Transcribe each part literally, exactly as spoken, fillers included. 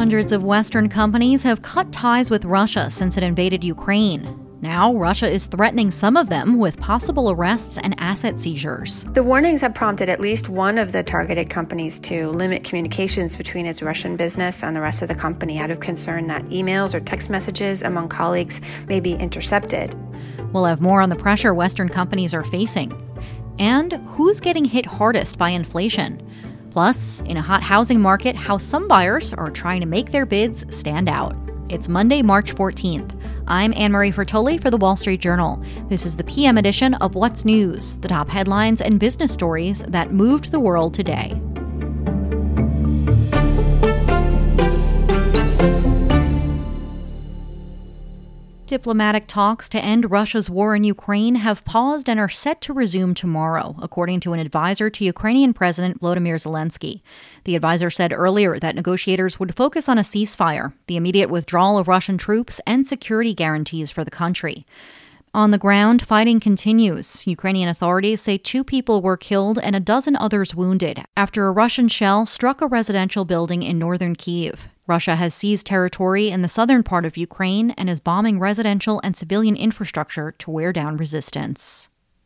Hundreds of Western companies have cut ties with Russia since it invaded Ukraine. Now, Russia is threatening some of them with possible arrests and asset seizures. The warnings have prompted at least one of the targeted companies to limit communications between its Russian business and the rest of the company out of concern that emails or text messages among colleagues may be intercepted. We'll have more on the pressure Western companies are facing. And who's getting hit hardest by inflation? Plus, in a hot housing market, how some buyers are trying to make their bids stand out. It's Monday, March fourteenth. I'm Anne-Marie Fertoli for The Wall Street Journal. This is the P M edition of What's News, the top headlines and business stories that moved the world today. Diplomatic talks to end Russia's war in Ukraine have paused and are set to resume tomorrow, according to an advisor to Ukrainian President Volodymyr Zelensky. The advisor said earlier that negotiators would focus on a ceasefire, the immediate withdrawal of Russian troops, and security guarantees for the country. On the ground, fighting continues. Ukrainian authorities say two people were killed and a dozen others wounded after a Russian shell struck a residential building in northern Kyiv. Russia has seized territory in the southern part of Ukraine and is bombing residential and civilian infrastructure to wear down resistance.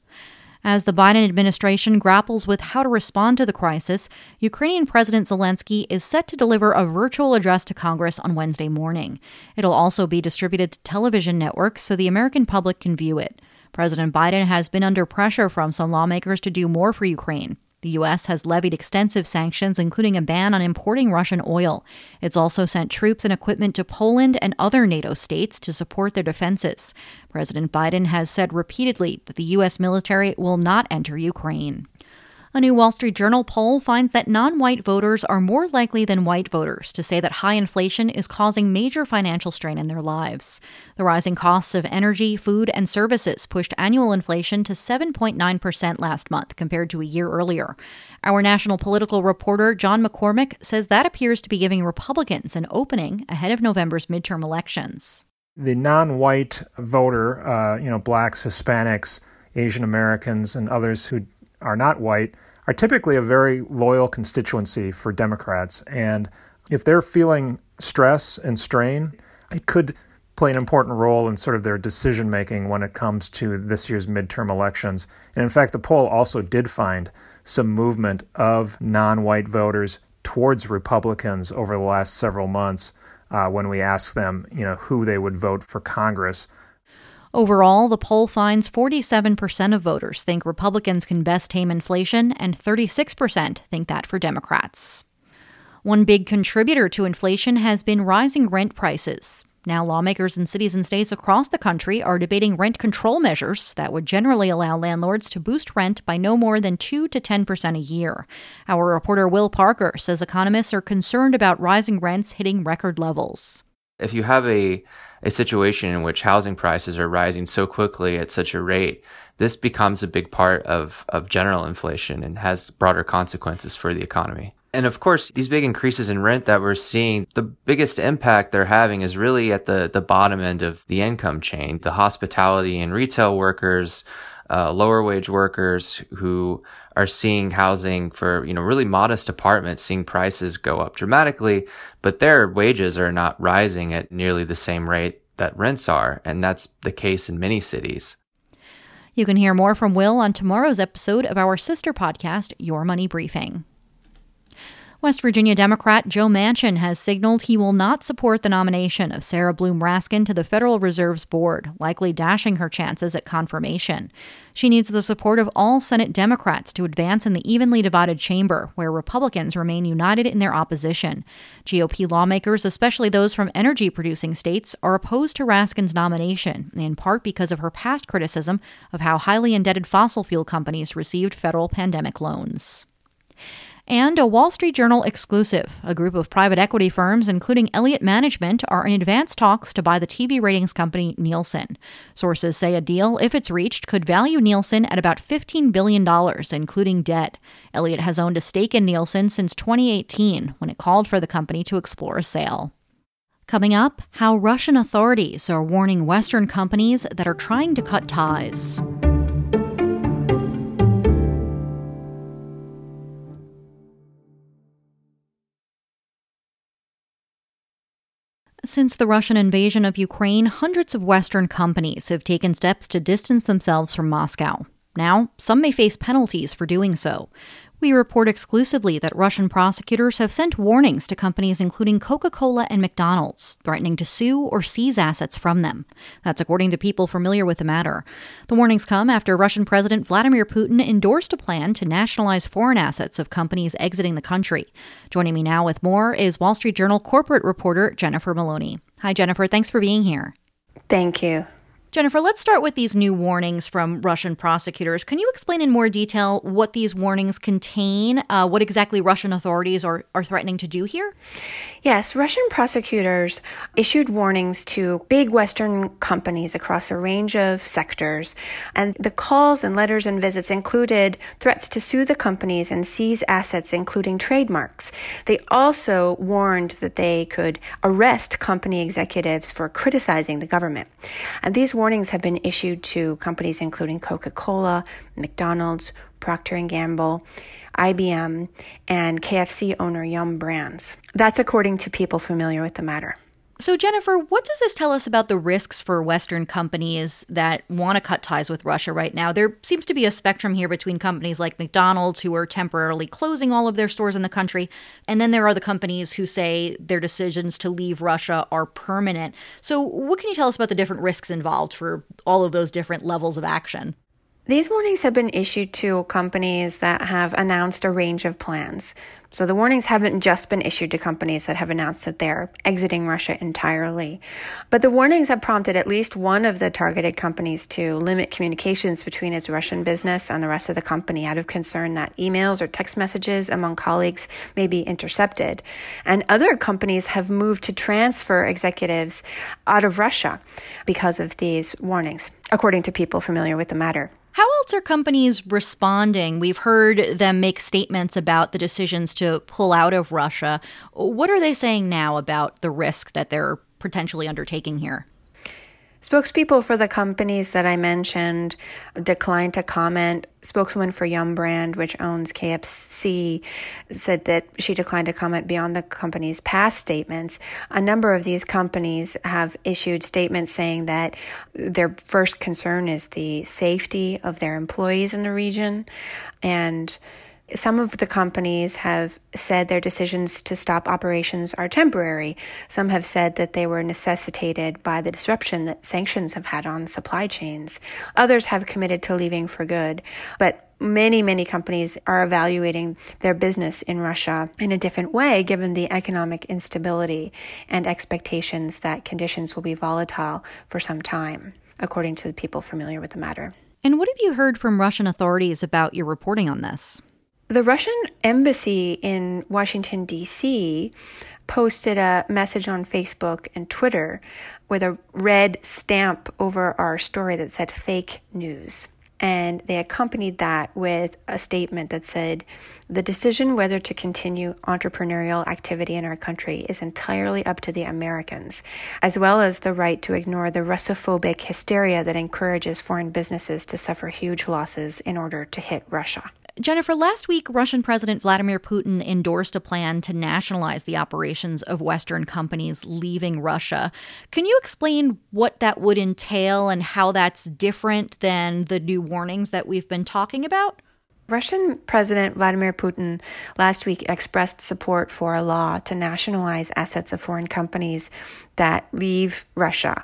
As the Biden administration grapples with how to respond to the crisis, Ukrainian President Zelensky is set to deliver a virtual address to Congress on Wednesday morning. It'll also be distributed to television networks so the American public can view it. President Biden has been under pressure from some lawmakers to do more for Ukraine. The U S has levied extensive sanctions, including a ban on importing Russian oil. It's also sent troops and equipment to Poland and other NATO states to support their defenses. President Biden has said repeatedly that the U S military will not enter Ukraine. A new Wall Street Journal poll finds that non-white voters are more likely than white voters to say that high inflation is causing major financial strain in their lives. The rising costs of energy, food, and services pushed annual inflation to seven point nine percent last month compared to a year earlier. Our national political reporter John McCormick says that appears to be giving Republicans an opening ahead of November's midterm elections. The non-white voter, uh, you know, blacks, Hispanics, Asian Americans, and others who are not white, are typically a very loyal constituency for Democrats. And if they're feeling stress and strain, it could play an important role in sort of their decision-making when it comes to this year's midterm elections. And in fact, the poll also did find some movement of non-white voters towards Republicans over the last several months uh, when we asked them, you know, who they would vote for Congress. Overall, the poll finds forty-seven percent of voters think Republicans can best tame inflation, and thirty-six percent think that for Democrats. One big contributor to inflation has been rising rent prices. Now, lawmakers in cities and states across the country are debating rent control measures that would generally allow landlords to boost rent by no more than two to ten percent a year. Our reporter Will Parker says economists are concerned about rising rents hitting record levels. If you have a a situation in which housing prices are rising so quickly at such a rate, this becomes a big part of, of general inflation and has broader consequences for the economy. And of course, these big increases in rent that we're seeing, the biggest impact they're having is really at the, the bottom end of the income chain. The hospitality and retail workers, uh, lower wage workers who are seeing housing for, you know, really modest apartments, seeing prices go up dramatically, but their wages are not rising at nearly the same rate that rents are. And that's the case in many cities. You can hear more from Will on tomorrow's episode of our sister podcast, Your Money Briefing. West Virginia Democrat Joe Manchin has signaled he will not support the nomination of Sarah Bloom Raskin to the Federal Reserve's board, likely dashing her chances at confirmation. She needs the support of all Senate Democrats to advance in the evenly divided chamber, where Republicans remain united in their opposition. G O P lawmakers, especially those from energy-producing states, are opposed to Raskin's nomination, in part because of her past criticism of how highly indebted fossil fuel companies received federal pandemic loans. And a Wall Street Journal exclusive. A group of private equity firms, including Elliott Management, are in advanced talks to buy the T V ratings company Nielsen. Sources say a deal, if it's reached, could value Nielsen at about fifteen billion dollars, including debt. Elliott has owned a stake in Nielsen since twenty eighteen, when it called for the company to explore a sale. Coming up, how Russian authorities are warning Western companies that are trying to cut ties. Since the Russian invasion of Ukraine, hundreds of Western companies have taken steps to distance themselves from Moscow. Now, some may face penalties for doing so. We report exclusively that Russian prosecutors have sent warnings to companies including Coca-Cola and McDonald's, threatening to sue or seize assets from them. That's according to people familiar with the matter. The warnings come after Russian President Vladimir Putin endorsed a plan to nationalize foreign assets of companies exiting the country. Joining me now with more is Wall Street Journal corporate reporter Jennifer Maloney. Hi, Jennifer. Thanks for being here. Thank you. Jennifer, let's start with these new warnings from Russian prosecutors. Can you explain in more detail what these warnings contain, uh, what exactly Russian authorities are, are threatening to do here? Yes, Russian prosecutors issued warnings to big Western companies across a range of sectors, and the calls and letters and visits included threats to sue the companies and seize assets, including trademarks. They also warned that they could arrest company executives for criticizing the government. And these warnings have been issued to companies including Coca-Cola, McDonald's, Procter and Gamble, I B M, and K F C owner Yum Brands. That's according to people familiar with the matter. So, Jennifer, what does this tell us about the risks for Western companies that want to cut ties with Russia right now? There seems to be a spectrum here between companies like McDonald's, who are temporarily closing all of their stores in the country, and then there are the companies who say their decisions to leave Russia are permanent. So what can you tell us about the different risks involved for all of those different levels of action? These warnings have been issued to companies that have announced a range of plans. So the warnings haven't just been issued to companies that have announced that they're exiting Russia entirely. But the warnings have prompted at least one of the targeted companies to limit communications between its Russian business and the rest of the company out of concern that emails or text messages among colleagues may be intercepted. And other companies have moved to transfer executives out of Russia because of these warnings, according to people familiar with the matter. How else are companies responding? We've heard them make statements about the decisions to pull out of Russia. What are they saying now about the risk that they're potentially undertaking here? Spokespeople for the companies that I mentioned declined to comment. Spokeswoman for Yum Brand, which owns K F C, said that she declined to comment beyond the company's past statements. A number of these companies have issued statements saying that their first concern is the safety of their employees in the region, and some of the companies have said their decisions to stop operations are temporary. Some have said that they were necessitated by the disruption that sanctions have had on supply chains. Others have committed to leaving for good. But many, many companies are evaluating their business in Russia in a different way, given the economic instability and expectations that conditions will be volatile for some time, according to the people familiar with the matter. And what have you heard from Russian authorities about your reporting on this? The Russian embassy in Washington, D C posted a message on Facebook and Twitter with a red stamp over our story that said fake news. And they accompanied that with a statement that said, the decision whether to continue entrepreneurial activity in our country is entirely up to the Americans, as well as the right to ignore the Russophobic hysteria that encourages foreign businesses to suffer huge losses in order to hit Russia. Jennifer, last week, Russian President Vladimir Putin endorsed a plan to nationalize the operations of Western companies leaving Russia. Can you explain what that would entail and how that's different than the new warnings that we've been talking about? Russian President Vladimir Putin last week expressed support for a law to nationalize assets of foreign companies that leave Russia.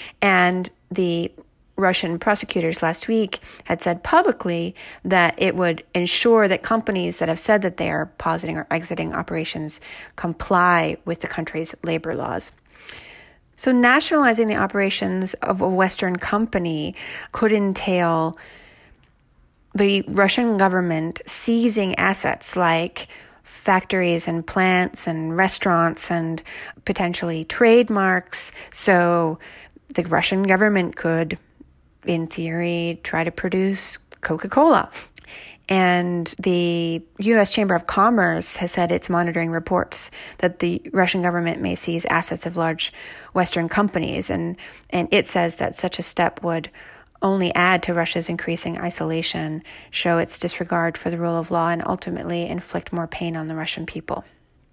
And the Russian prosecutors last week had said publicly that it would ensure that companies that have said that they are pausing or exiting operations comply with the country's labor laws. So nationalizing the operations of a Western company could entail the Russian government seizing assets like factories and plants and restaurants and potentially trademarks. So the Russian government could, in theory, try to produce Coca-Cola. And the U S Chamber of Commerce has said it's monitoring reports that the Russian government may seize assets of large Western companies. And, and it says that such a step would only add to Russia's increasing isolation, show its disregard for the rule of law, and ultimately inflict more pain on the Russian people.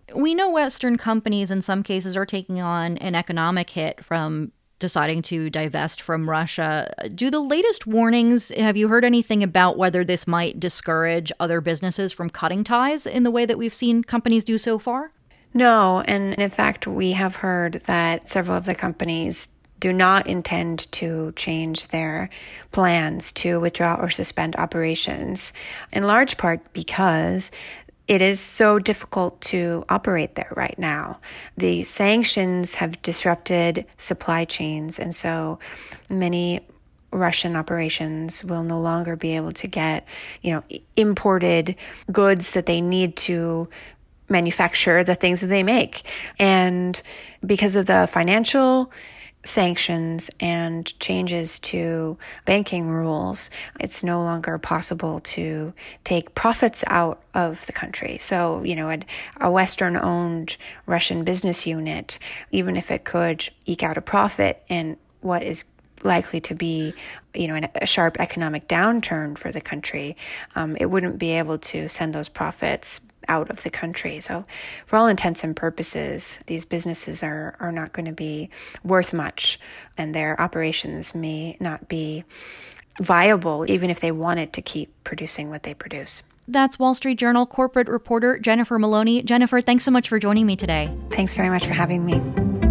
We know Western companies in some cases are taking on an economic hit from deciding to divest from Russia. Do the latest warnings, have you heard anything about whether this might discourage other businesses from cutting ties in the way that we've seen companies do so far? No, and in fact, we have heard that several of the companies do not intend to change their plans to withdraw or suspend operations, in large part because it is so difficult to operate there right now. The sanctions have disrupted supply chains, and so many Russian operations will no longer be able to get, you know, imported goods that they need to manufacture the things that they make. And because of the financial sanctions and changes to banking rules, it's no longer possible to take profits out of the country. So, you know, a, a Western-owned Russian business unit, even if it could eke out a profit in what is likely to be, you know, a sharp economic downturn for the country, um, it wouldn't be able to send those profits out of the country. So for all intents and purposes, these businesses are, are not going to be worth much, and their operations may not be viable even if they wanted to keep producing what they produce. That's Wall Street Journal corporate reporter Jennifer Maloney. Jennifer, thanks so much for joining me today. Thanks very much for having me.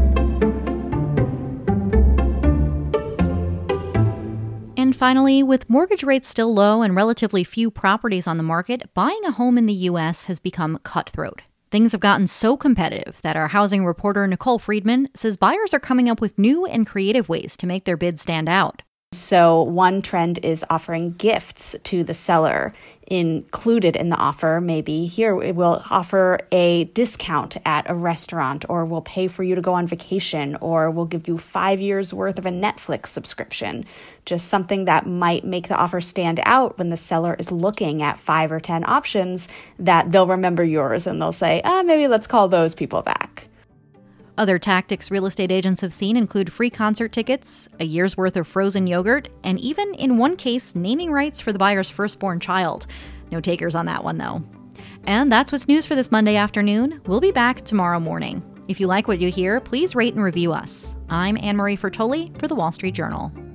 And finally, with mortgage rates still low and relatively few properties on the market, buying a home in the U S has become cutthroat. Things have gotten so competitive that our housing reporter Nicole Friedman says buyers are coming up with new and creative ways to make their bids stand out. So one trend is offering gifts to the seller. Included in the offer, maybe here it will offer a discount at a restaurant, or we'll pay for you to go on vacation, or we'll give you five years worth of a Netflix subscription. Just something that might make the offer stand out when the seller is looking at five or ten options, that they'll remember yours and they'll say, ah, maybe let's call those people back. Other tactics real estate agents have seen include free concert tickets, a year's worth of frozen yogurt, and even, in one case, naming rights for the buyer's firstborn child. No takers on that one, though. And that's what's news for this Monday afternoon. We'll be back tomorrow morning. If you like what you hear, please rate and review us. I'm Anne Marie Fertoli for The Wall Street Journal.